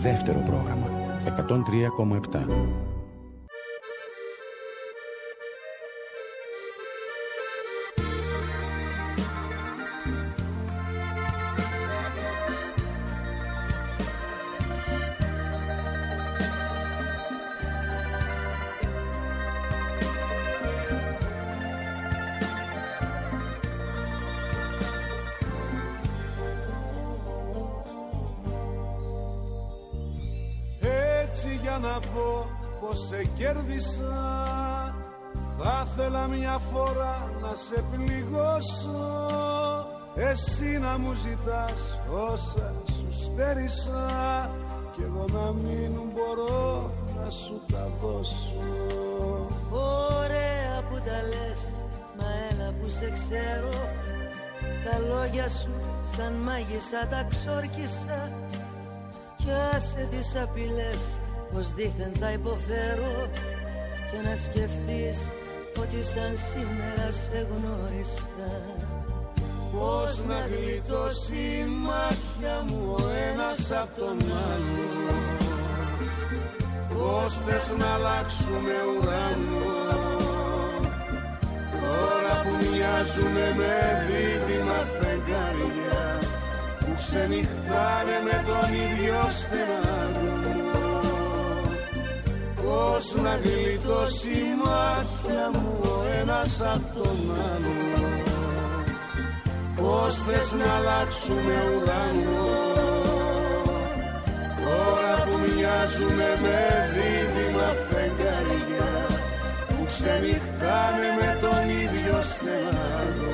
δεύτερο πρόγραμμα 103,7. Να πω πως σε κέρδισα, θα ήθελα μια φορά να σε πληγώσω, εσύ να μου ζητάς όσα σου στέρισα κι εγώ να μην μπορώ να σου τα δώσω. Ωραία που τα λες, μα έλα που σε ξέρω, τα λόγια σου σαν μάγισσα τα ξόρκισα κι άσε τις απειλές πως δήθεν θα υποφέρω και να σκεφτείς ότι σαν σήμερα σε γνώρισα. Πώς να γλιτώσει η μάτια μου ο ένας απ' τον άλλο, πώς θες να αλλάξουμε ουρανό, τώρα που μοιάζουμε με δίδυμα φεγγάρια που ξενυχτάνε με τον ίδιο στενάρο. Πώς να γλιτώσει η μάτια μου ο ένας απ' τον άλλο, πώς θες να αλλάξουμε ουρανό, τώρα που μοιάζουμε με δίδυμα φεγγάρια που ξενυχτάνε με τον ίδιο στενάρο.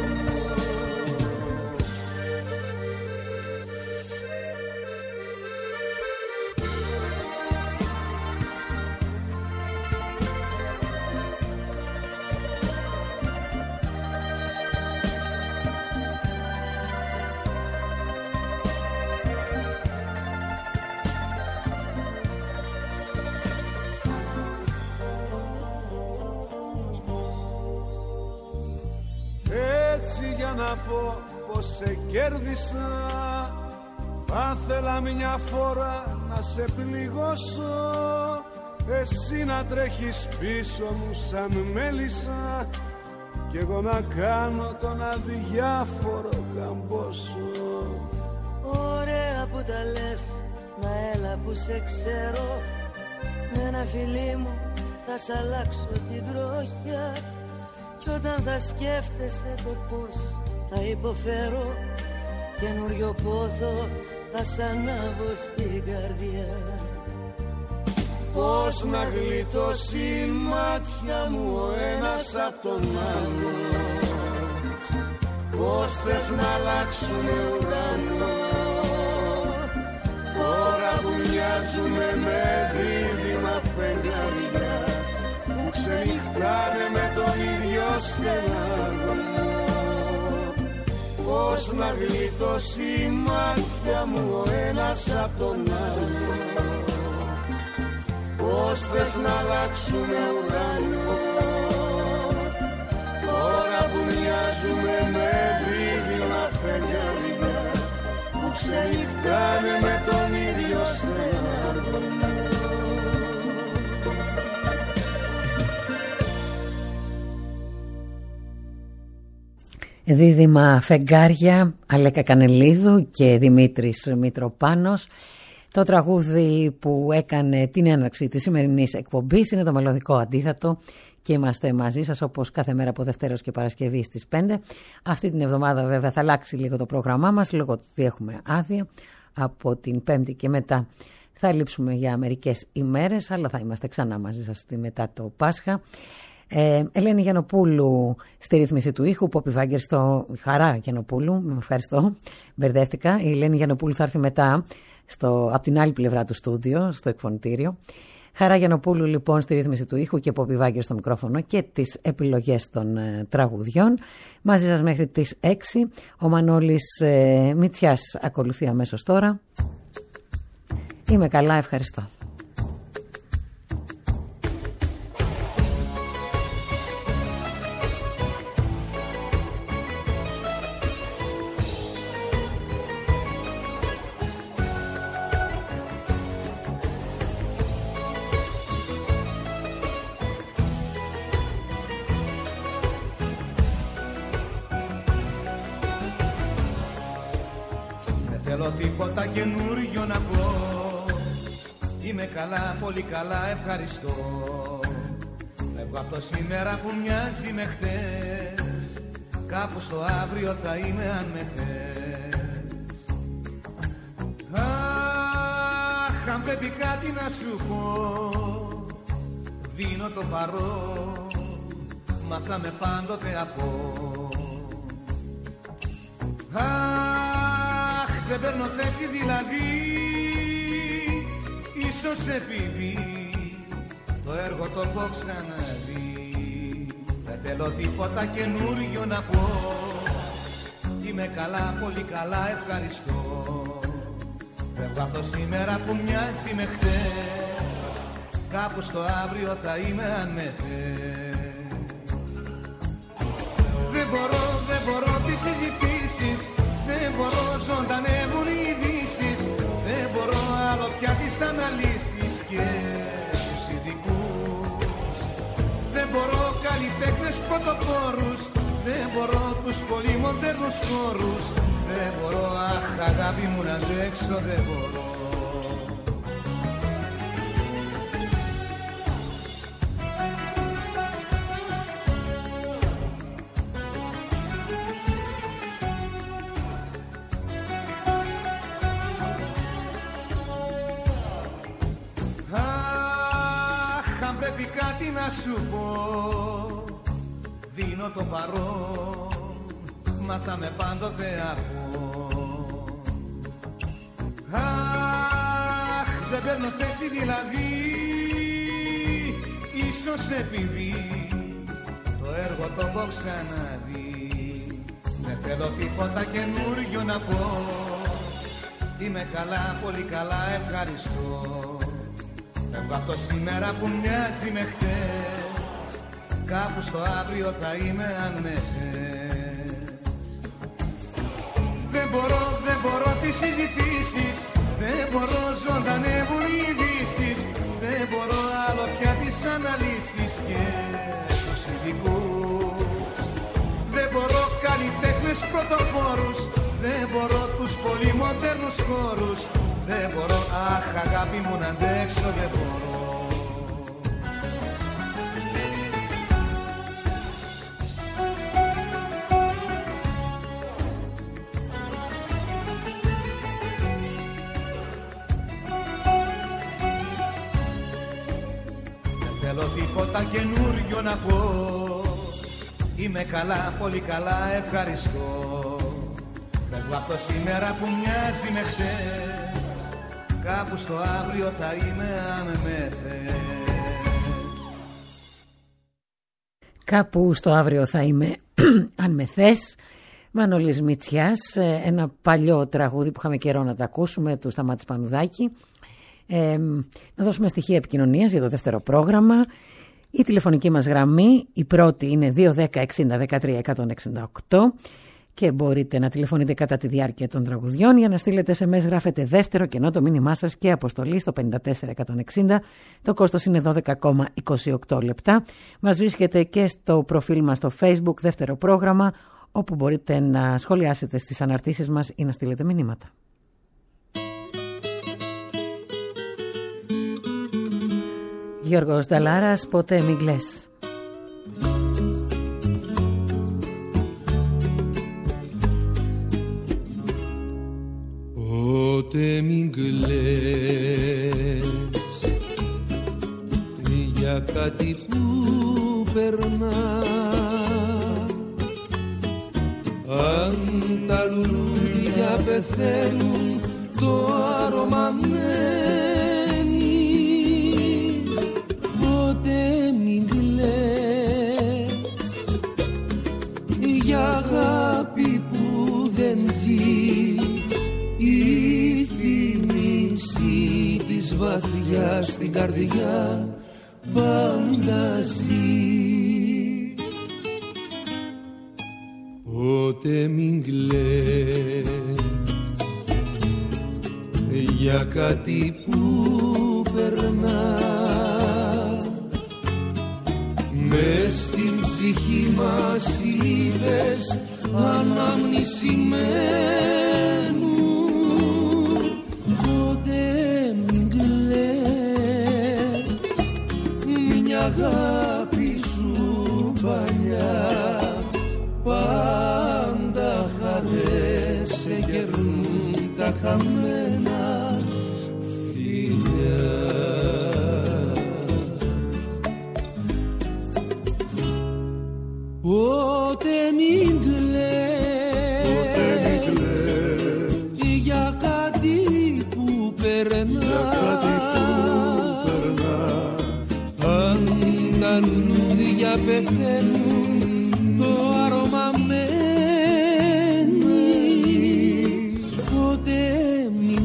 Για να πω πως σε κέρδισα, θα ήθελα μια φορά να σε πληγώσω, εσύ να τρέχεις πίσω μου σαν μέλισσα κι εγώ να κάνω τον αδιάφορο καμπόσο. Ωραία που τα λες, μα έλα που σε ξέρω, με ένα φιλί μου θα σ' αλλάξω την τροχιά κι όταν θα σκέφτεσαι το πώς θα υποφέρω, καινούριο πόθο θα σ' ανάβω στην καρδιά. Πώς να γλιτώσει η μάτια μου ο ένας απ' τον άλλο, πώς θες να αλλάξουμε ουρανό, τώρα που μοιάζουμε με δίδυμα φεγγάρια που ξενυχτάνε με τον ίδιο στενάρο. Πώς να γλιτώσει η μάτια μου ο ένας απ' τον άλλο, πώς θες να αλλάξουμε ουρανό, τώρα που μοιάζουμε με δίδυμα φεγγάρια που ξενυχτάνε με τον ίδιο στενάρο. Δίδυμα φεγγάρια, Αλέκα Κανελίδου και Δημήτρης Μητροπάνος. Το τραγούδι που έκανε την έναρξη της σημερινής εκπομπής είναι το μελωδικό αντίθετο και είμαστε μαζί σας όπως κάθε μέρα από Δευτέρος και Παρασκευή στις 5. Αυτή την εβδομάδα βέβαια θα αλλάξει λίγο το πρόγραμμά μας λόγω του ότι έχουμε άδεια. Από την Πέμπτη και μετά θα λείψουμε για μερικές ημέρες, αλλά θα είμαστε ξανά μαζί σας μετά το Πάσχα. Ελένη Γιαννοπούλου στη ρύθμιση του ήχου, Πόπι Βάγκερ στο Χαρά Γιαννοπούλου, με ευχαριστώ, μπερδεύτηκα. Η Ελένη Γιαννοπούλου θα έρθει μετά από την άλλη πλευρά του στούντιο, στο εκφωνητήριο. Χαρά Γιαννοπούλου λοιπόν στη ρύθμιση του ήχου και Πόπι Βάγκερ στο μικρόφωνο και τις επιλογές των τραγουδιών. Μαζί σας μέχρι τις 6. Ο Μανώλης Μητσιάς ακολουθεί αμέσως τώρα. Είμαι καλά, ευχαριστώ. θέλω τίποτα καινούριο να πω. Είμαι καλά, πολύ καλά, ευχαριστώ. Φεύγω από το σήμερα που μοιάζει με χτες. Κάπου στο αύριο θα είμαι αν με θες. Αχ, αν πρέπει κάτι να σου πω, δίνω το παρόν, μα θα με πάντοτε από. Αχ, δεν παίρνω θέση δηλαδή, ίσως επειδή το έργο το έχω ξαναδεί. Δεν θέλω τίποτα καινούριο να πω. Είμαι καλά, πολύ καλά, ευχαριστώ. Φεύγω από το σήμερα που μοιάζει με χτες. Κάπου στο αύριο θα είμαι αν με θες. Δεν μπορώ τις συζητήσεις. Δεν μπορώ, ζωντανεύουν οι ειδήσεις. Δεν μπορώ άλλο πια τις αναλύσεις και τους ειδικούς. Δεν μπορώ καλλιτέχνες πρωτοπόρους. Δεν μπορώ τους πολύ μοντέρνους χώρους. Δεν μπορώ, αχ αγάπη μου να αντέξω, δεν μπορώ. Αχ, αν πρέπει κάτι να σου πω, δίνω το παρόν, μα θα με πάντοτε από. Αχ, δεν παίρνω θέση δηλαδή, ίσως επειδή το έργο το έχω ξαναδεί. Δεν θέλω τίποτα καινούριο να πω. Είμαι καλά, πολύ καλά, ευχαριστώ. Φεύγω από το σήμερα που μοιάζει με χτες. Κάπου στο αύριο θα είμαι αν με θες. Δεν μπορώ τις συζητήσεις. Δεν μπορώ, ζωντανεύουν οι ειδήσεις. Δεν μπορώ άλλο πια τις αναλύσεις και τους ειδικούς. Δεν μπορώ καλλιτέχνες πρωτοπόρους. Δεν μπορώ τους πολύ μοντέρνους χώρους. Δεν μπορώ, αχ αγάπη μου να αντέξω, δεν μπορώ. θέλω τίποτα καινούριο να πω. Είμαι καλά, πολύ καλά, ευχαριστώ. Φεύγω από το σήμερα που μοιάζει με χτες. Κάπου στο αύριο θα είμαι αν με θες. Κάπου στο αύριο θα είμαι αν με θες. Μανώλης Μητσιάς, ένα παλιό τραγούδι που είχαμε καιρό να τα ακούσουμε, του Σταμάτη Πανουδάκη. Να δώσουμε στοιχεία επικοινωνίας για το δεύτερο πρόγραμμα. Η τηλεφωνική μας γραμμή, η πρώτη είναι 210 60 13 168 και μπορείτε να τηλεφωνείτε κατά τη διάρκεια των τραγουδιών. Για να στείλετε SMS γράφετε δεύτερο και ενώ το μήνυμά σας και αποστολή στο 54160. Το κόστος είναι 12,28 λεπτά. Μας βρίσκεται και στο προφίλ μας στο Facebook, δεύτερο πρόγραμμα, όπου μπορείτε να σχολιάσετε στις αναρτήσεις μας ή να στείλετε μηνύματα. Γιώργος Νταλάρας, ποτέ μην κλαις. Ποτέ μην κλαις για κάτι που περνά. Αν τα λουλούδια πεθαίνουν, το άρωμα μένει. Ποτέ μην κλαις για αγάπη που δεν ζει. Η θύμηση της βαθιάς στην καρδιά πάντα ζει. Ποτέ μην κλαις για κάτι που περνά. Μες στην ψυχή μας είπες αναμνησιμένου. τα χαμένα φιλιά. Ποτέ μην κλαις για κάτι που περνά, αν τα λουλούδια πεθαίνουν το άρωμα μένει. Ποτέ μην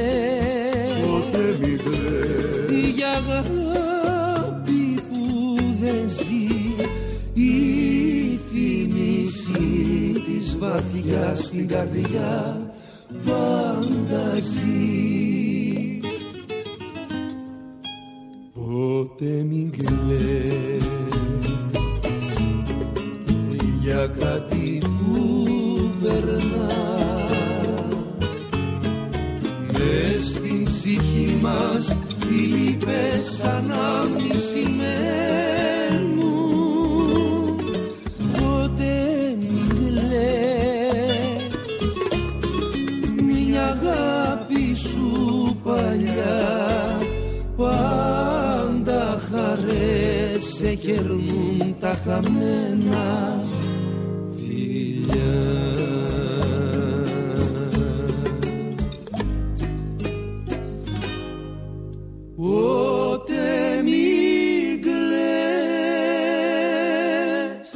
κλαις για αγάπη που δεν ζει, η θύμηση της βαθιά στην καρδιά πάντα ζει. Ποτέ μην κλαις για κάτι που περνά, μες στην ψυχή μας οι λύπες ανάμνηση μένουν. Ποτέ μην κλαις, μια αγάπη σου παλιά, πάντα χαρές σε κερνούν τα χαμένα φιλιά. Ποτέ μην κλαις.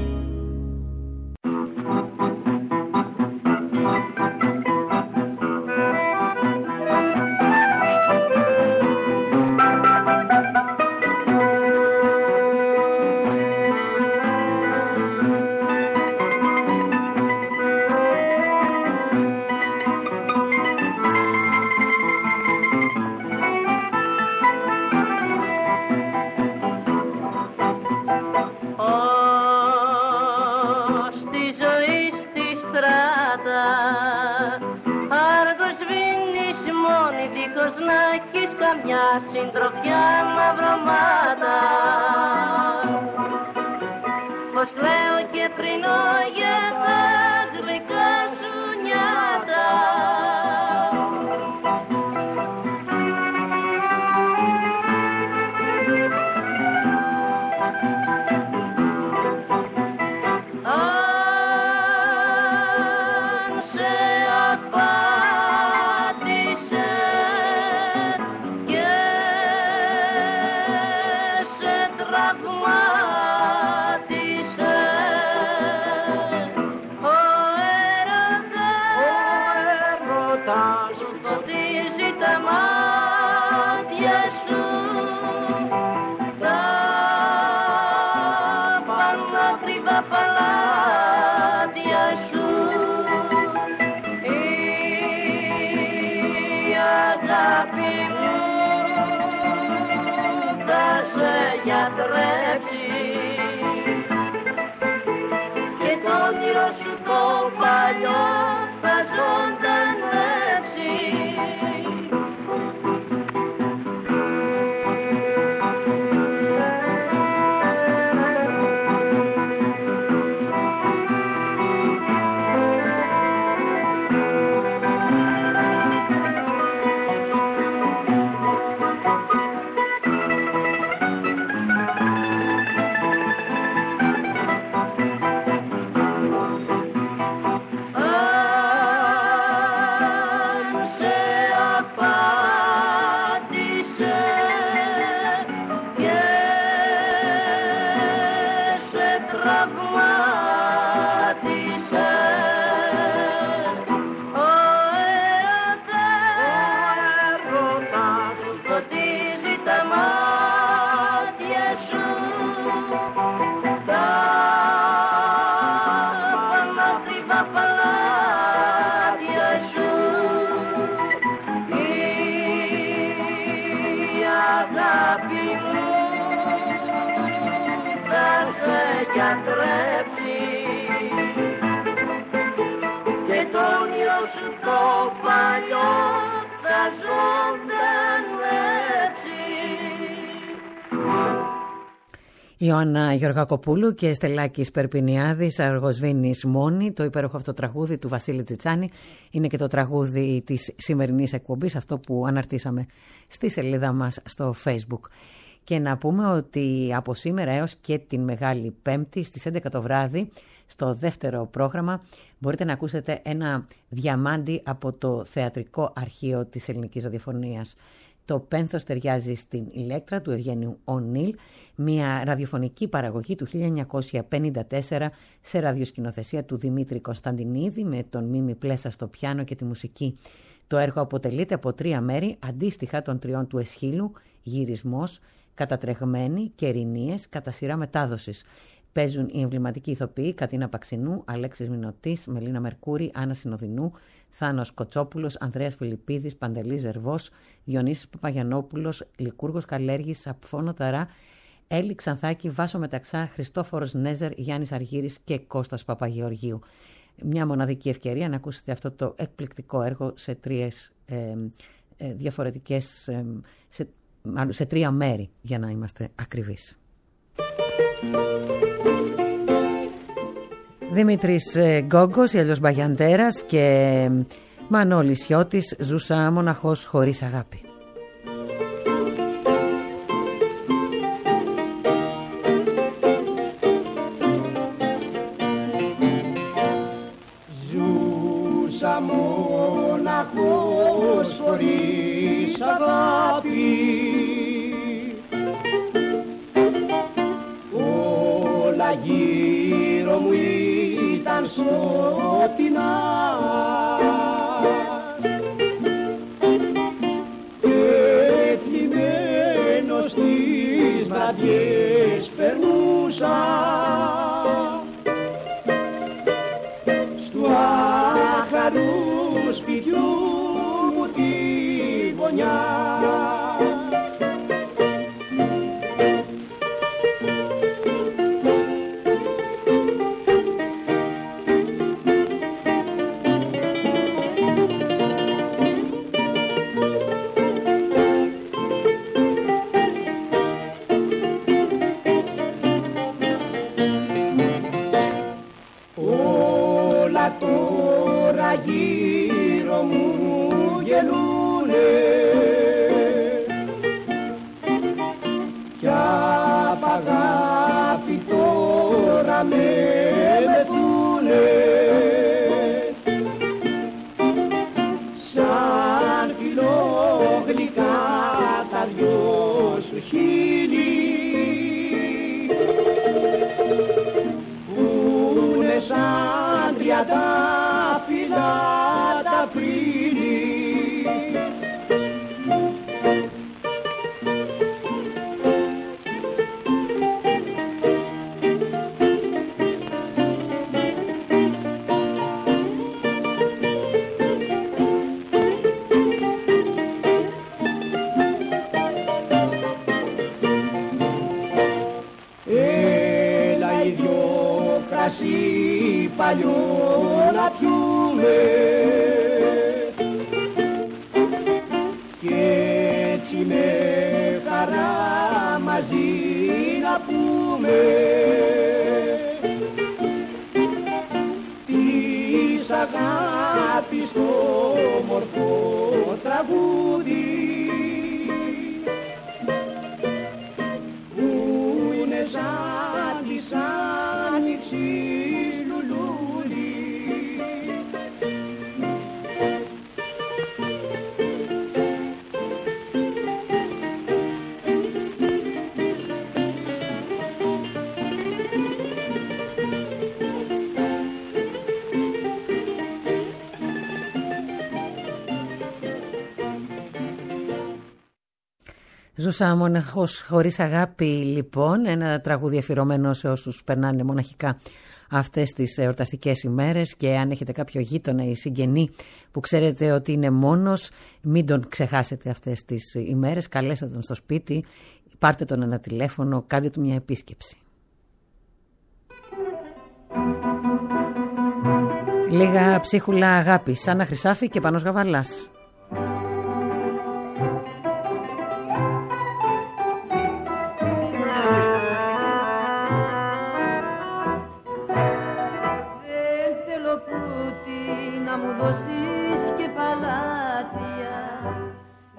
Συντροφιά μαυρωμάτα, πως κλαίω και πρινώ για τα γλυκά σου νιάτα. Αν σε απάτησε παλάτια σου, η αγάπη μου θα σε γιατρέψει και το όνειρο σου το παλιό θα ζωντανέψει. γιατρέψει και το όνειρο σου το παλιό θα ζωντανέψει. Ιωάννα Γεωργακοπούλου και Στελάκης Περπινιάδης, Αργοσβήνης Μόνη. Το υπέροχο αυτό τραγούδι του Βασίλη Τσιτσάνη είναι και το τραγούδι της σημερινής εκπομπής, αυτό που αναρτήσαμε στη σελίδα μας στο Facebook. Και να πούμε ότι από σήμερα έως και την Μεγάλη Πέμπτη στις 11 το βράδυ, στο δεύτερο πρόγραμμα, μπορείτε να ακούσετε ένα διαμάντι από το Θεατρικό Αρχείο της Ελληνικής Ραδιοφωνίας. Το πένθος ταιριάζει στην Ηλέκτρα του Ευγένιου Ονίλ, μια ραδιοφωνική παραγωγή του 1954 σε ραδιοσκηνοθεσία του Δημήτρη Κωνσταντινίδη με τον Μίμη Πλέσα στο πιάνο και τη μουσική. Το έργο αποτελείται από 3 μέρη αντίστοιχα των 3 του Εσχύλου, γυρισμός, κατατρεγμένη και ερηνίες κατά σειρά μετάδοσης. Παίζουν οι εμβληματικοί ηθοποιοί Κατίνα Παξινού, Αλέξης Μινωτής, Μελίνα Μερκούρη, Άννα Συνοδεινού, Θάνος Κοτσόπουλος, Ανδρέας Φιλιππίδης, Παντελής Ζερβός, Διονύσης Παπαγιαννόπουλος, Λικούργος Καλέργης, Απφόνο Ταρά, Έλλη Ξανθάκη, Βάσο Μεταξά, Χριστόφορος Νέζερ, Γιάννης Αργύρης και Κώστας Παπαγεωργίου. Μια μοναδική ευκαιρία να ακούσετε αυτό το εκπληκτικό έργο σε 3 διαφορετικές, σε 3 μέρη για να είμαστε ακριβείς. Δημήτρης Γκόγκος, ή αλλιώς Μπαγιαντέρας, και Μανώλης Σιώτης, Ζούσα μοναχός χωρίς αγάπη. Ζούσα μοναχός χωρίς αγάπη, όλα γύρω μου ήταν σκοτεινά και θλιμμένος τις βραδιές περνούσα στου άχαρου σπιτιού μου τη γωνιά. Γύρω μου γελούνε κι απ' αγάπη τώρα με μεθούνε σαν φιλόγλυκά τα δυο σου χείλη πούνε σαν τριαντάφυλλα τα πρίνη. Έλα οι δυο κρασί παλιό να πιούμε και έτσι με χαρά μαζί να πούμε της αγάπης το μορφό τραγούδι που είναι σαν της άνοιξης λουλούδι. Ζούσα μοναχός χωρίς αγάπη, λοιπόν, ένα τραγούδι αφιερωμένο σε όσους περνάνε μοναχικά αυτές τις εορταστικές ημέρες, και αν έχετε κάποιο γείτονα ή συγγενή που ξέρετε ότι είναι μόνος, μην τον ξεχάσετε αυτές τις ημέρες, καλέστε τον στο σπίτι, πάρτε τον ένα τηλέφωνο, κάντε του μια επίσκεψη. Λίγα ψίχουλα αγάπη, Σάννα Χρυσάφη και Πανός Γαβαλάς.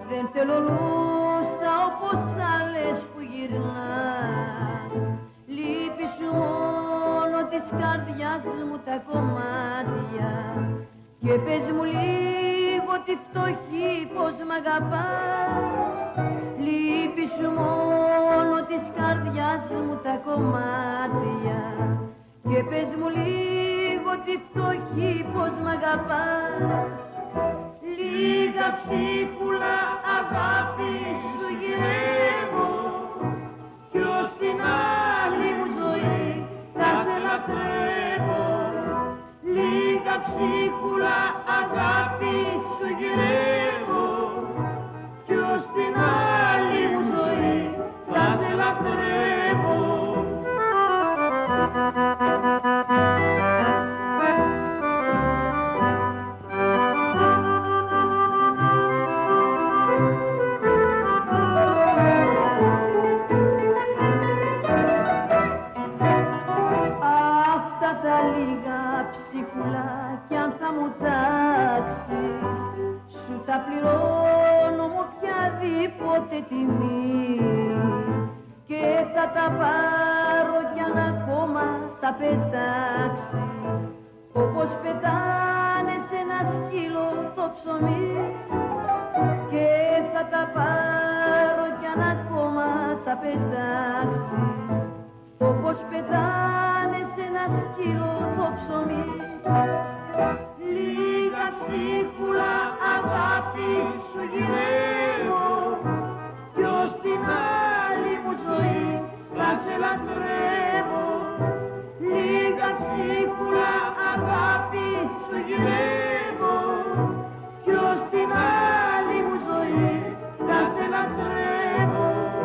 Δεν θέλω ρούσα όπως άλλες που γυρνάς. Λείπει σου μόνο της καρδιάς μου τα κομμάτια. Και πες μου λίγο τη φτωχή πως μ' αγαπάς. Λείπει σου μόνο της καρδιάς μου τα κομμάτια. Και πες μου λίγο τη φτωχή πως μ' αγαπάς. Λίγα ψίχουλα αγάπη σου γυρεύω κι ως την άλλη μου ζωή θα σε λατρεύω. Λίγα ψίχουλα αγάπη σου γυρεύω κι ως την άλλη μου ζωή θα σε λατρεύω. Τα πληρώνω μου οποιαδήποτε τιμή και θα τα πάρω κι αν ακόμα τα πετάξεις όπως πετάνε σε ένα σκύλο το ψωμί. Και θα τα πάρω κι αν ακόμα τα πετάξεις όπως πετάνε σε ένα σκύλο το ψωμί. Λίγα ψίχουλα αγάπη σου γυρεύω κι ως την άλλη μου ζωή θα σε λατρεύω. Λίγα ψίχουλα αγάπη σου γυρεύω κι ως την άλλη μου ζωή θα σε λατρεύω.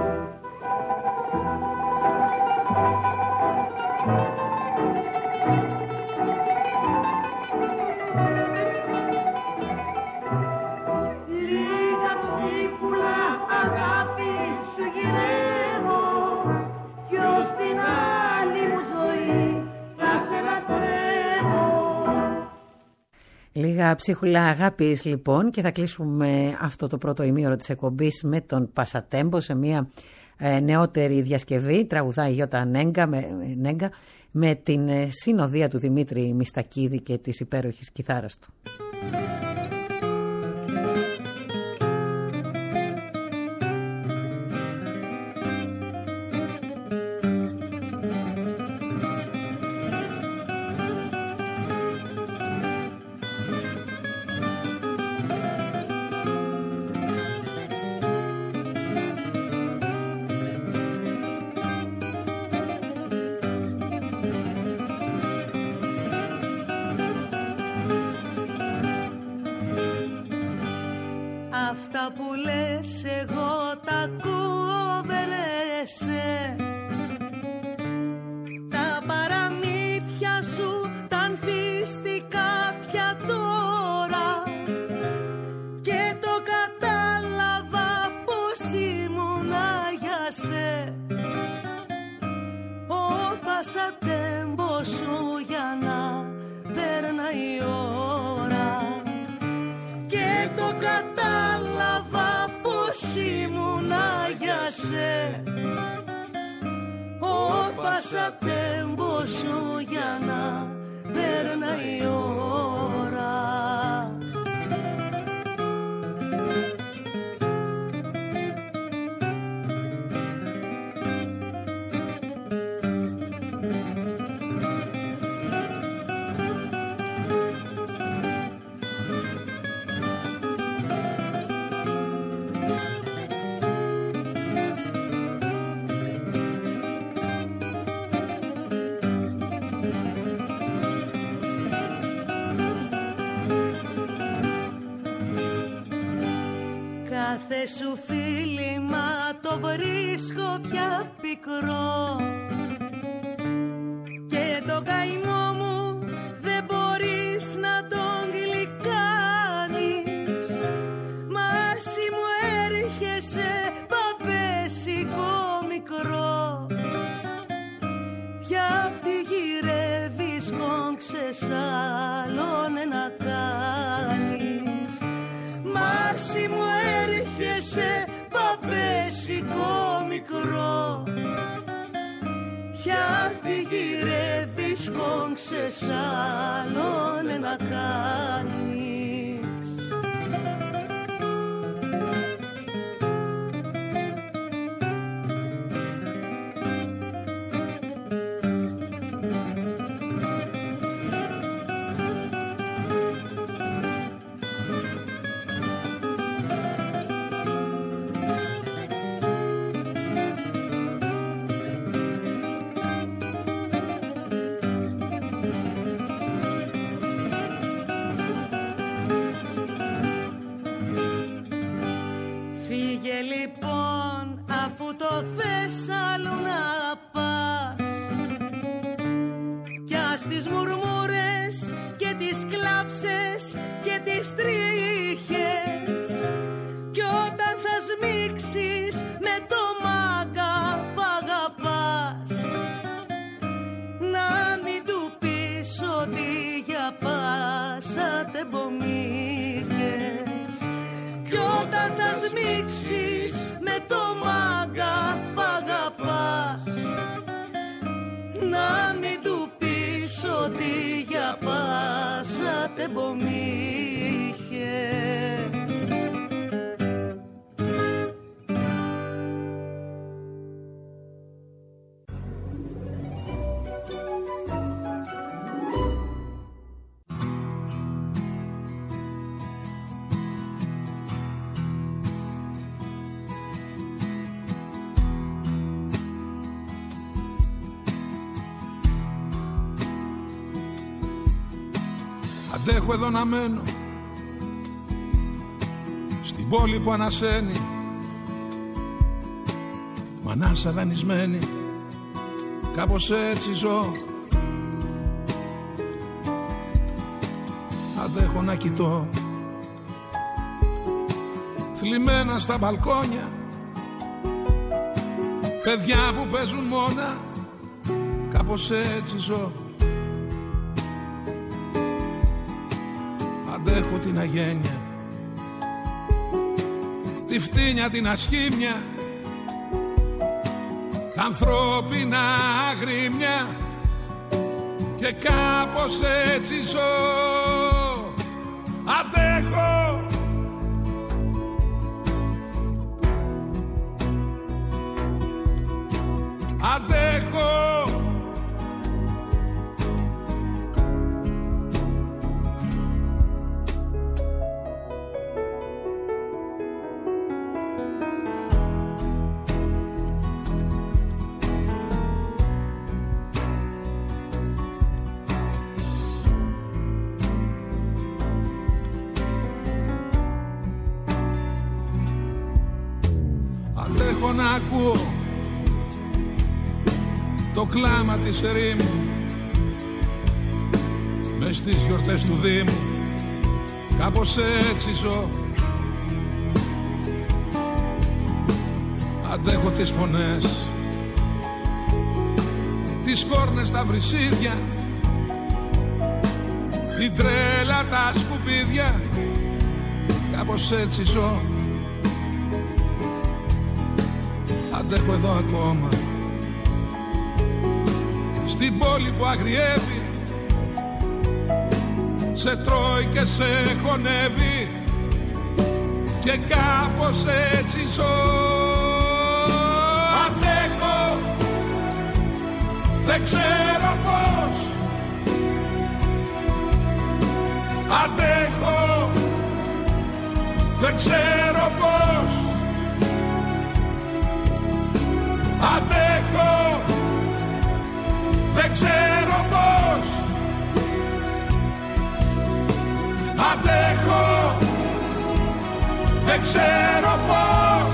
Λίγα ψίχουλα αγάπης λοιπόν, και θα κλείσουμε αυτό το πρώτο ημίωρο της εκπομπής με τον Πασατέμπο σε μια νεότερη διασκευή. Τραγουδάει η Γιώτα Νέγκα με την συνοδεία του Δημήτρη Μιστακίδη και της υπέροχης κιθάρας του. Αυτά που λες εγώ τα ακούω δεν λέσαι. Τα παραμύθια σου τα ανθίστηκα πια τώρα και το κατάλαβα πως ήμουνα για σε. Ο Πασατέμπο σου για να περνάει η ώρα και το κατάλαβα πως ήμουνα για σε. Ο Πασατέμπο σου για να περνάει η ώρα. Κάθε σου φίλημα το βρίσκω πια πικρό και το καημό μου δεν μπορείς να τον γλυκάνεις. Μάση μου έρχεσαι παπέσικο μικρό, γιατί γυρεύεις κόγξες άλλον να κάνεις. Μάση μου έρχεσαι ουρό. Γιατί γυρεύεις κόγξες άλλον να κάνεις. Αντέχω εδώ να μένω στην πόλη που ανασένει, μανάσα δανεισμένη, κάπως έτσι ζω. Αντέχω να κοιτώ θλιμμένα στα μπαλκόνια παιδιά που παίζουν μόνα, κάπως έτσι ζω. Αντέχω την αγένεια, τη φτύνια, την ασχήμια, τα ανθρώπινα αγρίμια και κάπως έτσι ζω. Αντέχω. Αντέχω. Αντέχω να ακούω το κλάμα της ερήμου μες στις γιορτές του Δήμου, κάπως έτσι ζω. Αντέχω τις φωνές, τις κόρνες, τα βρυσίδια, την τρέλα, τα σκουπίδια, κάπως έτσι ζω. Αντέχω εδώ ακόμα στην πόλη που αγριεύει, σε τρώει και σε χωνεύει και κάπως έτσι ζω. Αντέχω, δεν ξέρω πώς. Αντέχω, δεν ξέρω πώς. Αντέχω, δεν ξέρω πώς. Αντέχω, δεν ξέρω πώς.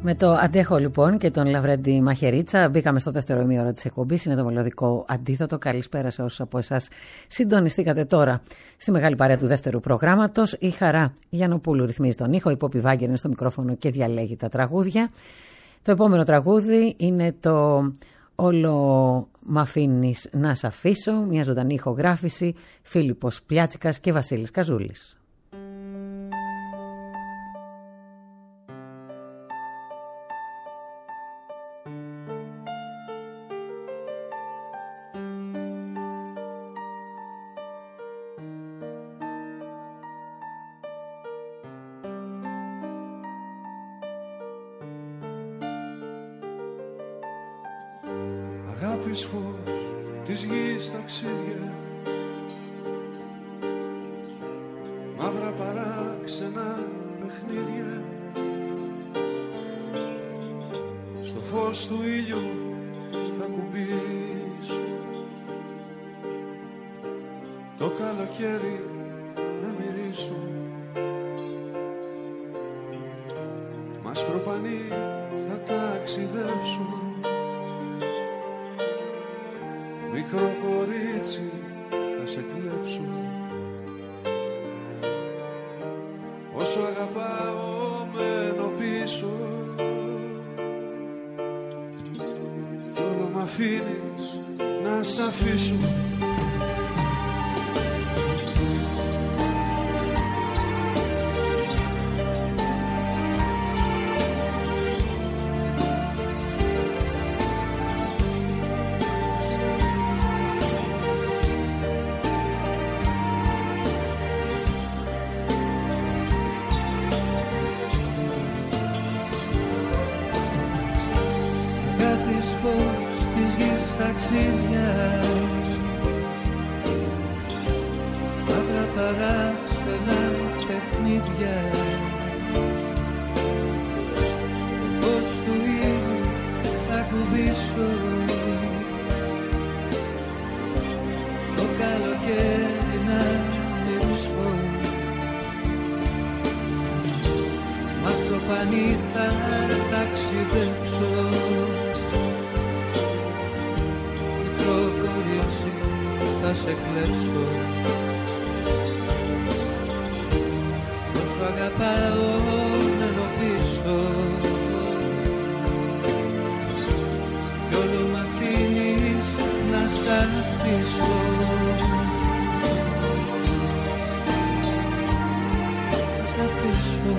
Με το αντέχω λοιπόν και τον Λαβρέντη Μαχαιρίτσα μπήκαμε στο δεύτερο ημίωρο της εκπομπής. Είναι το μελωδικό αντίθετο. Καλησπέρα σε όσους από εσάς συντονιστήκατε τώρα στη μεγάλη παρέα του δεύτερου προγράμματος. Η Χαρά Γιαννοπούλου ρυθμίζει τον ήχο, η Πόπη Βάγκερ είναι στο μικρόφωνο και διαλέγει τα τραγούδια. Το επόμενο τραγούδι είναι το «Όλο μ' αφήνεις να σ' αφήσω», μια ζωντανή ηχογράφηση, Φίλιππος Πλιάτσικας και Βασίλης Καζούλης. Αγάπης φως της γης ταξίδια, μαύρα παράξενα παιχνίδια, στο φως του ήλιου θα κουμπίσω, το καλοκαίρι να μυρίσω, μας προπανεί θα ταξιδέψω. Μικρό κορίτσι θα σε κλέψω, όσο αγαπάω μένω πίσω κι όλο μ' αφήνεις να σ' αφήσω. Μαύρα παράξενα παιχνίδια, στο φως του ήλιου θα κουμπίσω, το καλοκαίρι να μυρίσω, μας προπανεί θα ταξιδέψω. Θα σε κλέψω, όσο αγαπάω μένω πίσω κι όλο μ' αφήνεις να σ' αφήσω. Να σ' αφήσω.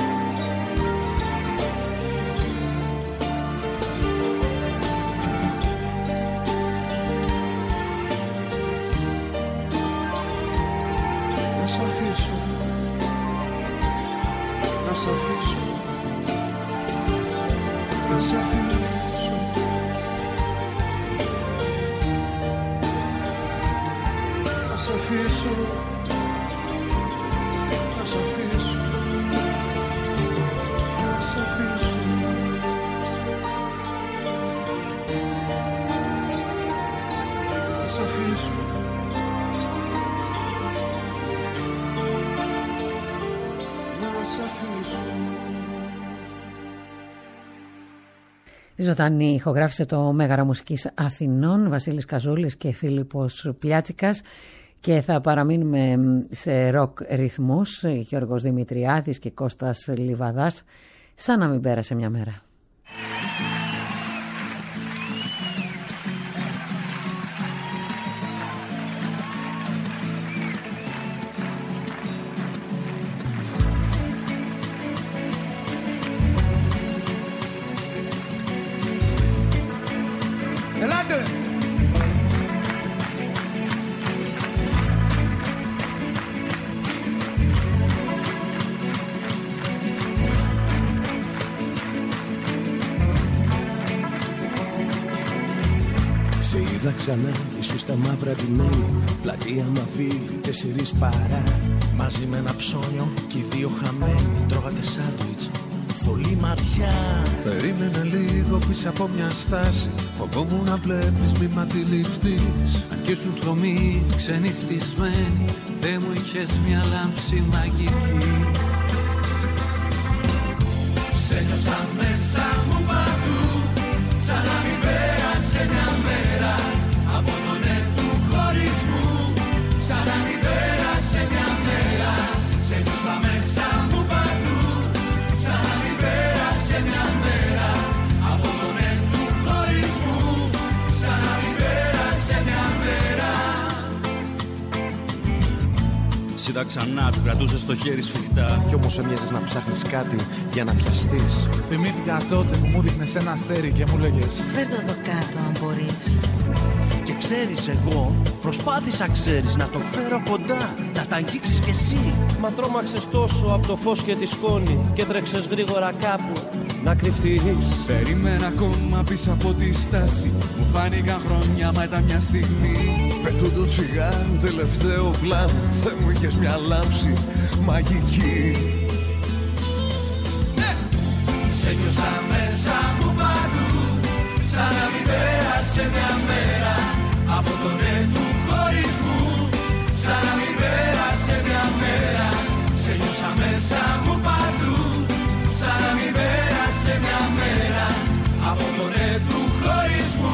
Ζωντανή ηχογράφησε το Μέγαρα Μουσικής Αθηνών, Βασίλης Καζούλης και Φίλιππος Πλιάτσικας, και θα παραμείνουμε σε ροκ ρυθμούς, Γιώργος Δημητριάδης και Κώστας Λιβαδάς, σαν να μην πέρασε μια μέρα. Ξανά, ίσως τα μαύρα ντυμένη, πλατεία μαβίλη, 4 παρά. Μαζί με ένα ψώνιο και οι δύο χαμένοι, τρώγατε σάντουιτς, θολή ματιά. Περίμενε λίγο πίσω από μια στάση, φοβόμουν να βλέπεις μη μ' αντιληφθείς. Αν κι ήσουν χρωμή ξενυχτισμένη, Θεέ μου είχες μια λάμψη μαγική. Σε νιώσα μέσα μου παντού, σαν να μην πέρασε μια μέρα από τον του χωρισμού. Σαν να μην πέρασε μια μέρα, σε νιώσα μέσα μου παντού, σαν να μην πέρασε μια μέρα από τον του χωρισμού. Σαν να μην πέρασε μια μέρα. Είδα ξανά, του κρατούσε στο χέρι σφιχτά. Κι όμως έμοιαζες να ψάχνεις κάτι για να πιαστείς. Θυμήθηκα τότε που μου δείχνες ένα αστέρι και μου λέγες φέρ' το εδώ κάτω αν μπορείς. Και ξέρεις, εγώ προσπάθησα, ξέρεις, να το φέρω κοντά, να τα αγγίξεις κι εσύ. Μα τρόμαξες τόσο από το φως και τη σκόνη και τρέξες γρήγορα κάπου να κρυφτείς. Περίμενα ακόμα πίσω από τη στάση, μου φάνηκαν χρόνια μα ήταν μια στιγμή. Πετούν το τσιγάρο τελευταίο πλάνο, Θεέ μου είχες μια λάμψη μαγική. Σε νιώσα μέσα μου παντού, σαν να μην πέρασε μια μέρα από τον του χωρισμού. Σαν να μην πέρασε μια μέρα, σε νιώσα μέσα μου παντού, σαν να μην πέρασε μια μέρα από τον του χωρισμού.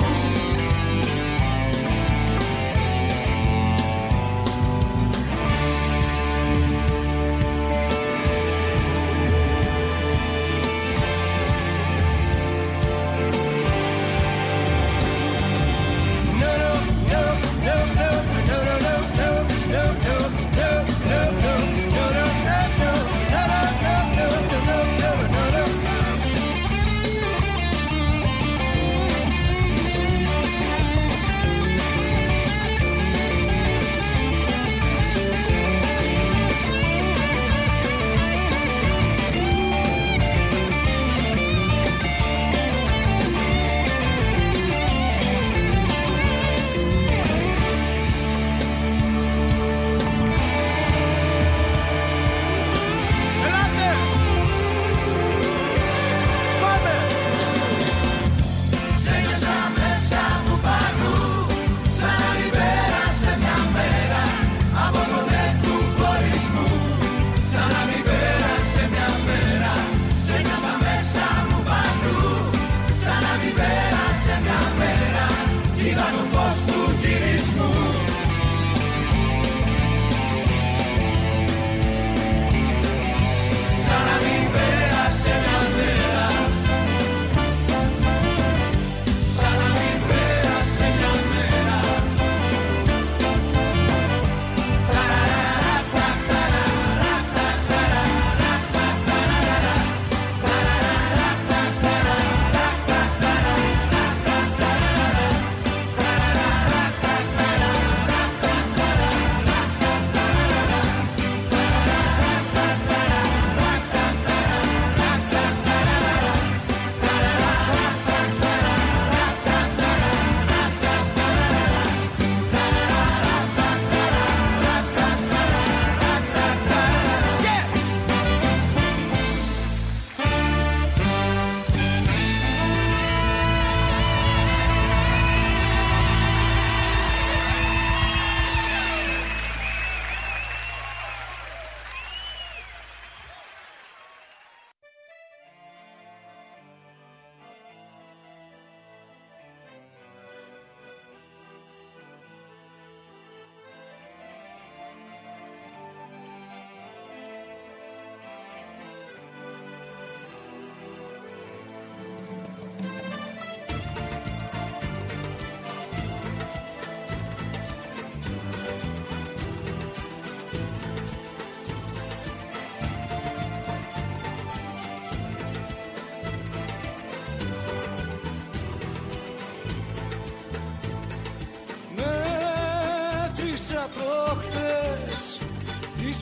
προχθές τις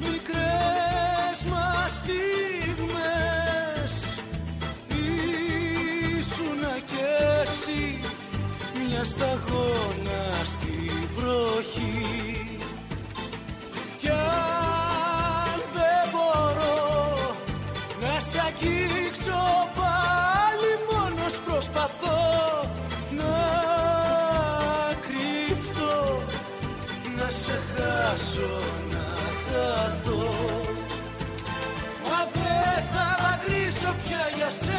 μικρές μας στιγμές. Ήσουνα κι εσύ μια σταγόνα στη βροχή. Κι αν δεν μπορώ να σ' αγγίξω πάλι, μόνος προσπαθώ να κρυφτώ, να σε χάσω, να χαθώ. Μα δεν θα μακρύσω πια για σένα.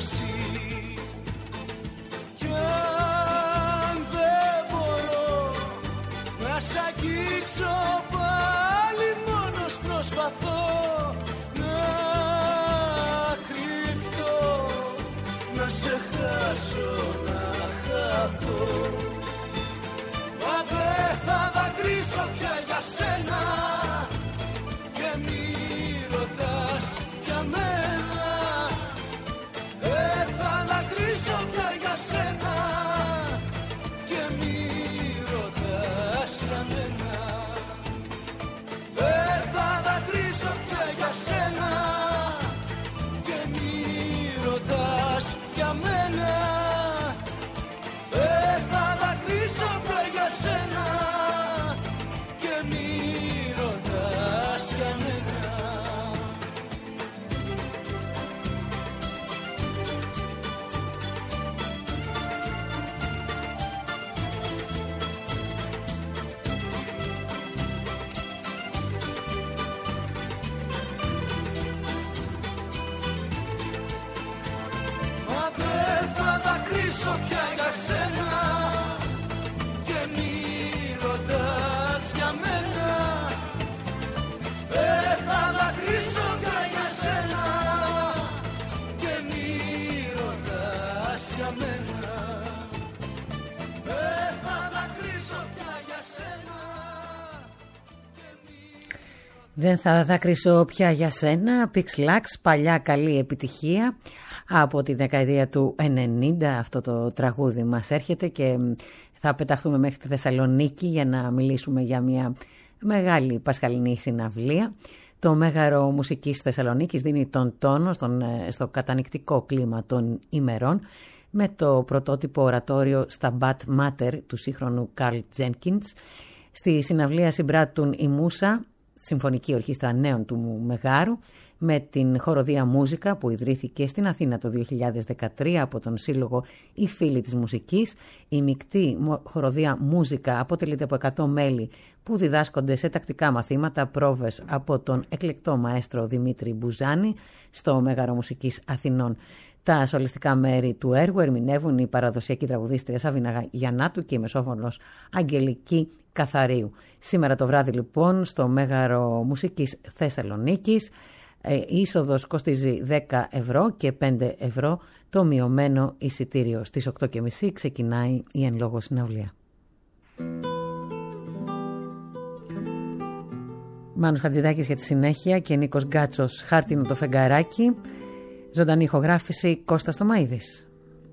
κρασί. Κι αν δεν μπορώ να σ' αγγίξω πάλι, μόνος προσπαθώ να κρυφτώ, να σε χάσω, να χαθώ. Μα δεν θα δακρύσω πια για σένα και μη ρωτάς για μένα. Δεν θα δακρύσω πια για σένα και μη ρωτάς για μένα. Δεν θα δακρύσω πια για σένα και μη ρωτάς για μένα. Δεν θα δακρύσω πια για σένα και μη ρωτάς για μένα. Μα δεν θα δακρύσω πια για σένα και μη ρωτάς για μένα. Δεν θα δακρύσω πια για σένα και μη ρωτάς για μένα. Δεν θα δακρύσω πια για σένα. Δεν θα δάκρυσω πια για σένα. Pixlax, παλιά καλή επιτυχία από τη δεκαετία του 90. Αυτό το τραγούδι μας έρχεται και θα πεταχτούμε μέχρι τη Θεσσαλονίκη για να μιλήσουμε για μια μεγάλη πασχαλινή συναυλία. Το Μέγαρο Μουσικής Θεσσαλονίκης δίνει τον τόνο στο κατανυκτικό κλίμα των ημερών με το πρωτότυπο ορατόριο στα Bad Matter του σύγχρονου Carl Jenkins. Στη συναυλία συμπράττουν η Μούσα, Συμφωνική Ορχήστρα Νέων του Μεγάρου, με την χοροδία Μούζικα που ιδρύθηκε στην Αθήνα το 2013 από τον Σύλλογο «Οι Φίλοι της Μουσικής». Η μεικτή χοροδία Μούζικα αποτελείται από 100 μέλη που διδάσκονται σε τακτικά μαθήματα, πρόβες από τον εκλεκτό μαέστρο Δημήτρη Μπουζάνη στο Μέγαρο Μουσικής Αθηνών. Τα σολιστικά μέρη του έργου ερμηνεύουν η παραδοσιακή τραγουδίστρια Σαβίνα Γιαννάτου και η μεσόφωνος Αγγελική Καθαρίου. Σήμερα το βράδυ λοιπόν στο Μέγαρο Μουσικής Θεσσαλονίκης η είσοδος κοστίζει 10 ευρώ και 5 ευρώ το μειωμένο εισιτήριο. Στις 8.30 ξεκινάει η εν λόγω συναυλία. Μάνος Χατζηδάκης για τη συνέχεια και Νίκος Γκάτσος, Χάρτινο το φεγγαράκι. Ζωντανή ηχογράφηση Κώστας Τομαΐδης.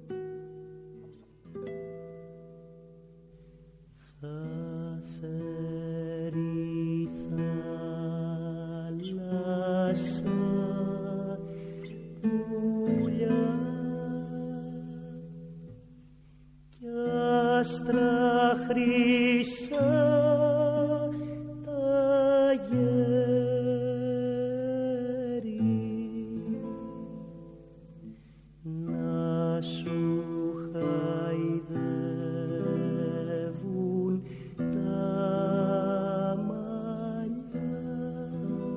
Άστρα χρυσά τα γέρι να σου χαϊδεύουν τα μαλλιά,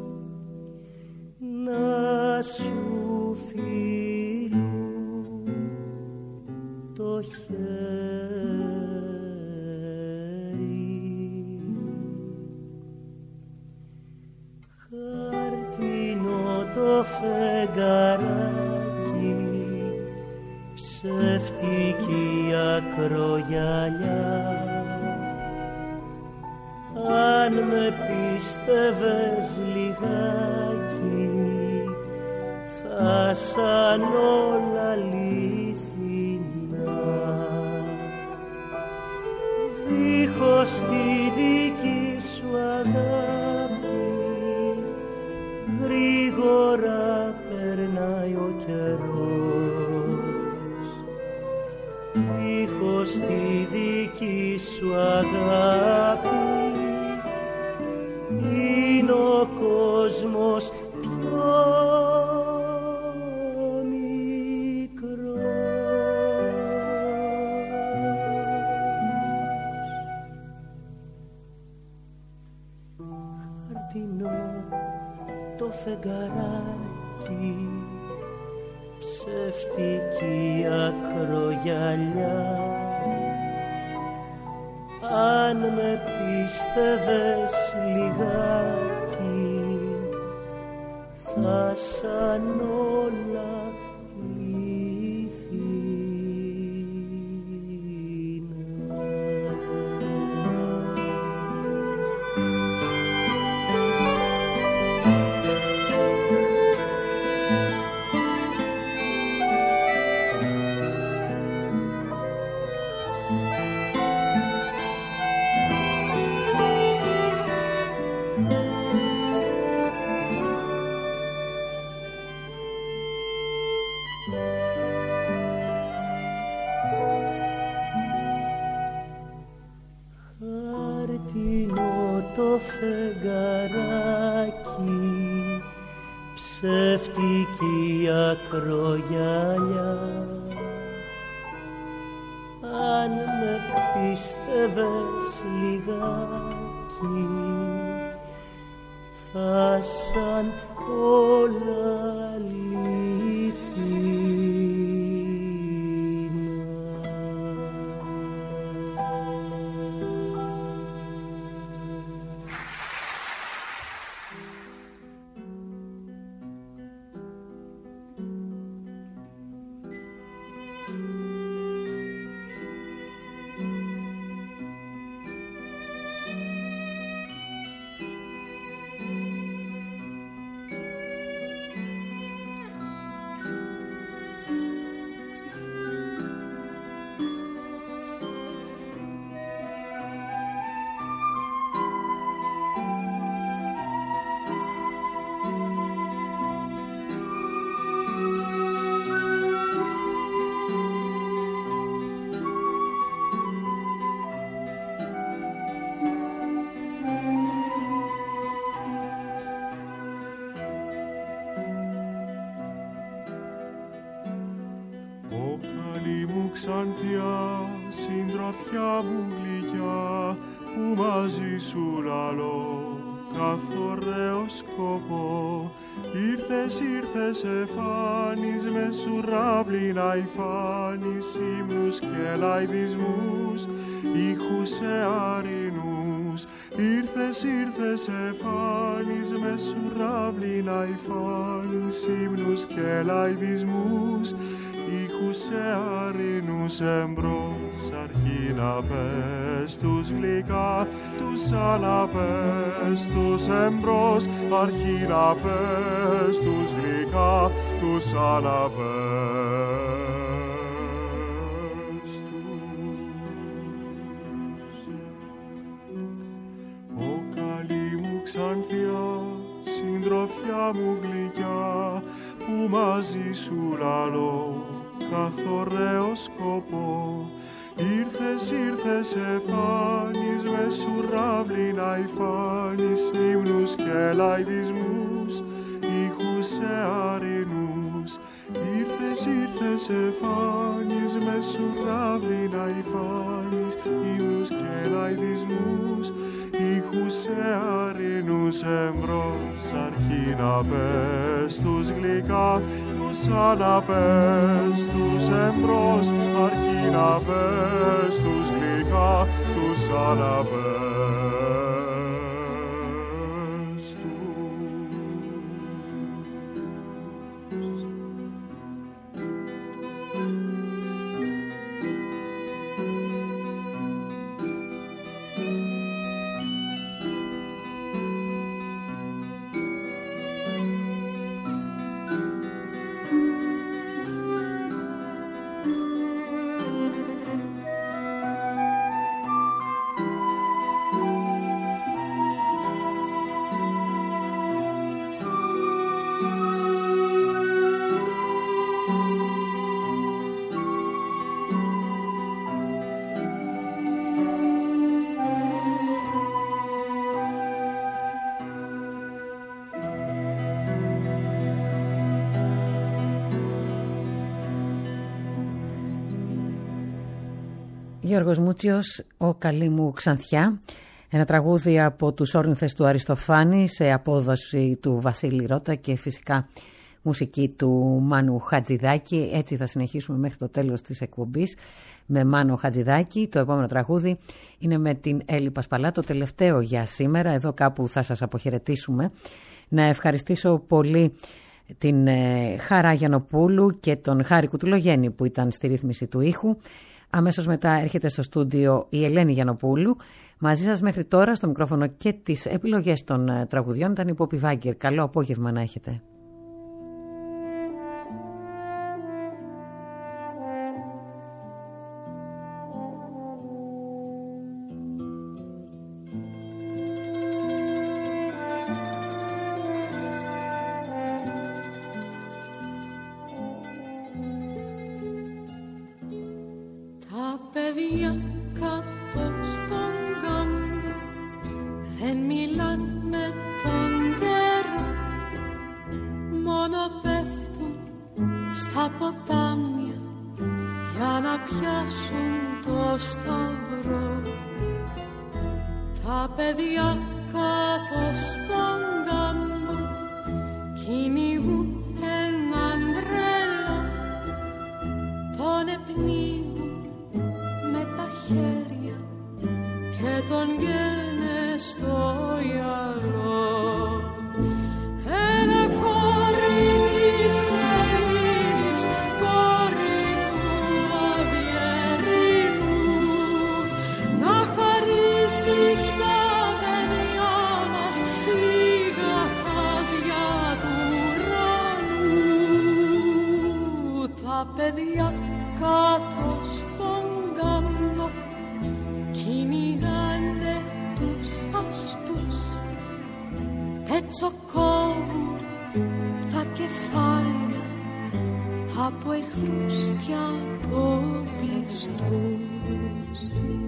να σου φιλούν το χέρι. Το φεγγαράκι, ψεύτικη ακρογιαλιά, αν με πίστευες λιγάκι θα σαν όλα αλήθινα, δίχως τη δική σου αγάπη γρήγορα περνάει ο καιρός, δίχως τη δική σου αγάπη είναι ο κόσμος πιο μικρός. Χαρτινό το φεγγαράκι, ψευτική ακρογιαλιά. Αν με πίστευες λιγάκι, θα σαν όλα φεγγαράκι, ψεύτικη ακρογιαλιά. Αν με πίστευες λιγάκι, θα σαν όλα αληθινά. Ξανθιά, συντροφιά μου γλυκιά, που μαζί σου λαλώ καθ' ωραίο σκοπό. Ήρθες εφάνεις με σουράβλη να υφάνεις ύμνους και λαϊδισμούς, ήχους εαρινούς. Ήρθες εφάνεις με σουράβλη να υφάνεις ύμνους και λαϊδισμούς, ήχους εαρινούς. Εμπρός αρχή να πες τους γλυκά, τους αναπες τους. Εμπρός αρχή να πες τους γλυκά, τους αναπες τους. Ω καλή μου ξανθιά, συντροφιά μου γλυκιά, που μαζί σου λαλώ καθ' ωραίο σκοπό. Ήρθες εφάνεις με σουράβλη να υφάνεις ύμνους και λαϊδισμούς, ήχους εαρινούς. Ήρθες εφάνεις με σουράβλη να υφάνεις ύμνους και λαϊδισμούς, ήχους εαρινούς. Εμπρός αρχή να πες τους γλυκά, τους αναπες τους. Εμπρός αρχή να πες τους γλυκά, τους αναπες τους. Γιώργος Μούτσιος, «Ο καλή μου ξανθιά», ένα τραγούδι από τους όρνηθες του Αριστοφάνη σε απόδοση του Βασίλη Ρώτα και φυσικά μουσική του Μάνου Χατζηδάκη. Έτσι θα συνεχίσουμε μέχρι το τέλος της εκπομπής με Μάνο Χατζηδάκη. Το επόμενο τραγούδι είναι με την Έλλη Πασπαλά, το τελευταίο για σήμερα. Εδώ κάπου θα σας αποχαιρετήσουμε. Να ευχαριστήσω πολύ την Χαρά Γιαννοπούλου και τον Χάρη Κουτουλογέννη που ήταν στη ρύθμιση του ήχου. Αμέσως μετά έρχεται στο στούντιο η Ελένη Γιαννοπούλου. Μαζί σας μέχρι τώρα στο μικρόφωνο και τις επιλογές των τραγουδιών ήταν η Πόπη Βάγκερ. Καλό απόγευμα να έχετε. από εχθρούς και από πιστούς.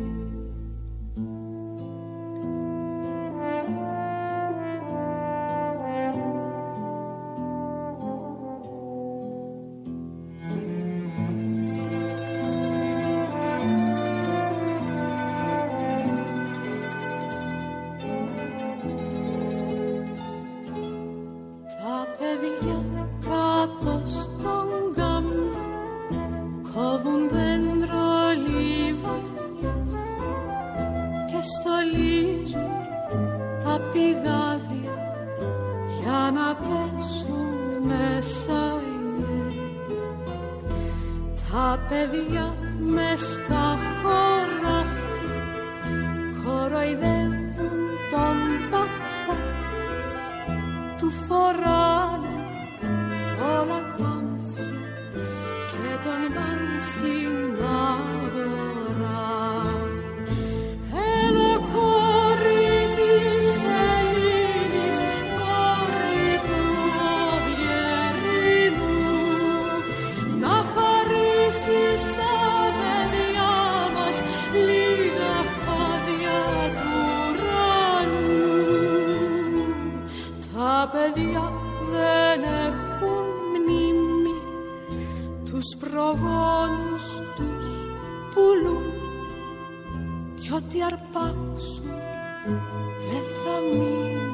Παιδιά μες στα χωράφια κοροϊδεύουν τον παπά, του φοράνε όλα τα αμφιά και τον πάνε στην αγορά. Έλα κόρη της Ελλήνης, κόρη του Αβιερίνου, να χαρίσεις στα παιδιά μας λίγα χάδια του ουρανού. Τα παιδιά δεν έχουν μνήμη, τους προγόνους τους πουλούν κι ό,τι αρπάξουν δεν θα μείνει.